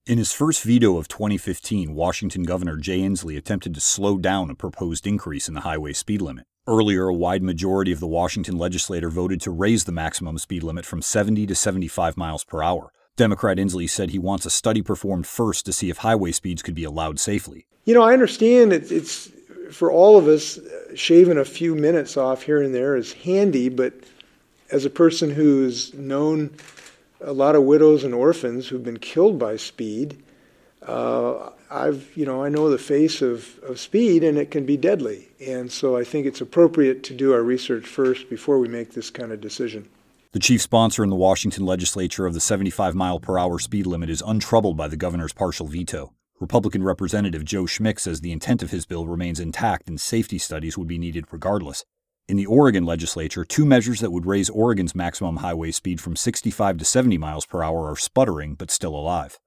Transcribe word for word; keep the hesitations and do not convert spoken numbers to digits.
In his first veto of twenty fifteen, Washington Governor Jay Inslee attempted to slow down a proposed increase in the highway speed limit. Earlier, a wide majority of the Washington legislature voted to raise the maximum speed limit from seventy to seventy-five miles per hour. Democrat Inslee said he wants a study performed first to see if highway speeds could be allowed safely. You know, I understand it, it's, for all of us, shaving a few minutes off here and there is handy, but as a person who's known a lot of widows and orphans who've been killed by speed, uh, I've, you know, I know the face of, of speed, and it can be deadly. And so I think it's appropriate to do our research first before we make this kind of decision. The chief sponsor in the Washington legislature of the seventy-five mile per hour speed limit is untroubled by the governor's partial veto. Republican Representative Joe Schmick says the intent of his bill remains intact and safety studies would be needed regardless. In the Oregon legislature, two measures that would raise Oregon's maximum highway speed from sixty-five to seventy miles per hour are sputtering but still alive.